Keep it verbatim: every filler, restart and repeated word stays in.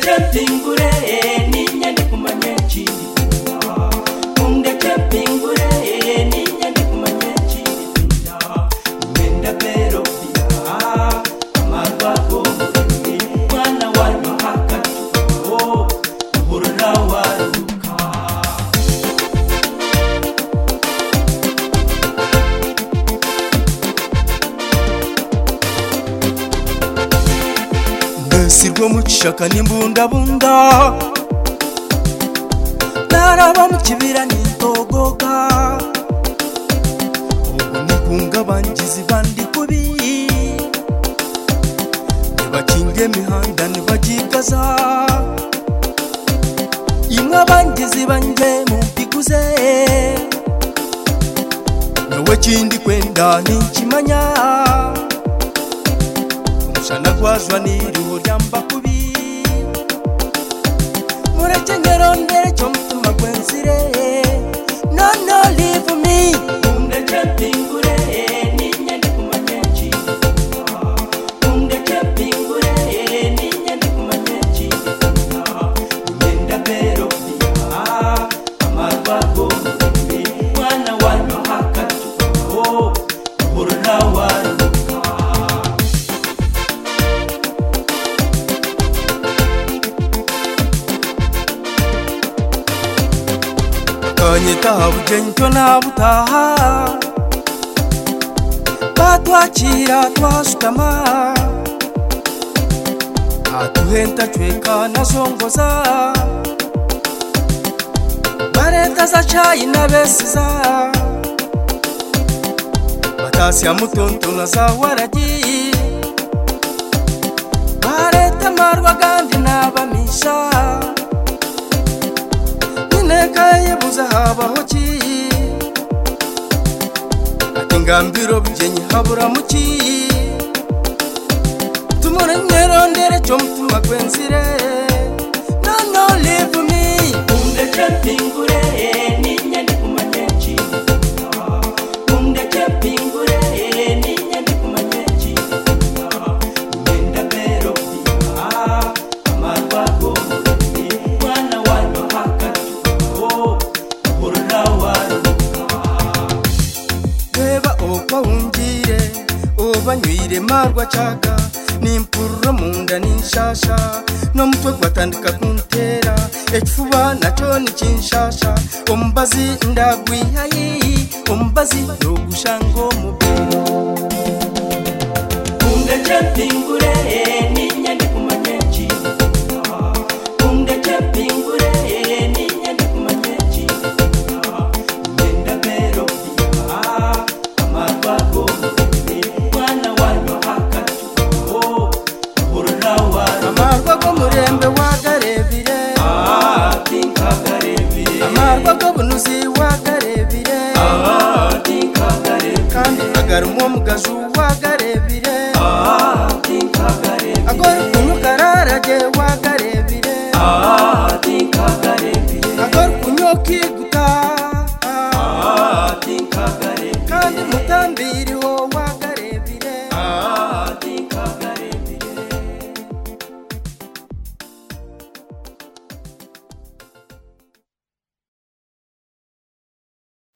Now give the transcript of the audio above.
Pingure ninya ndi kumanya chini Munde pingure ninya ndi kumanya chini Menda pero pia amarwa ko mwana wanyu hakatu oh hurra waruka Sirwo muchaka nimbunda bunda naraba mukibira nintogoga ubu nikunga bangizi bandi kubi nibakinge mihanda nibagikaza imwe bangizi banje mumpiguze nawe kindi kwenda ninkimanya Shana gwazwa niriho ryamba kubi Mureke ngerondere cyo mutuma gwenzire No no leave me Munde pingure ninya ndi kumanya chini Munde pingure ninya ndi kumanya chini Menda pero pia amarwa go mwana wanyu hakatu oh hurra waru Kanyita bujento na butaha Batwakira twasukama Atuhenta tweka nazongoza Bareta za chai na besiza Batasi ya mutonto na za waragi Bareta marwa gandi na bamisha Nekaye buza habaho ki Atingambiro bijenyi habura muki Tumure ngerondere cyo mutuma gwenzire No no leave me Munde pingure ninya ndi kumanya chini Munde pingure ninya ndi kumanya chini Menda pero pia amarwa go mwana wanyu hakatu Beba opa ungire Obanywire marwa chaka Nimpurro munda ninshasha No mutwe gwatandika kuntera Ekifuba nacho ni kinshasha Ombazi ndagwihayi Ombazi nogushango mubiri Munde pingure ninya ndi kumanya chini Munde pingure ninya ndi kumanya chini Menda pero pia amarwa go mwana wanyu hakatu oh hurra waru Amarwa go murembe wagarebire ah tinkagarebire Amarwa go bunuzi wagarebire ah tinkagarebire Kandi agarumwo mugazu wagarebire ah tinkagarebire Agora kunyokararaje wagarebire ah tinkagarebire Agora kunyoki guta ah tinkagarebire Kandi mutambiriho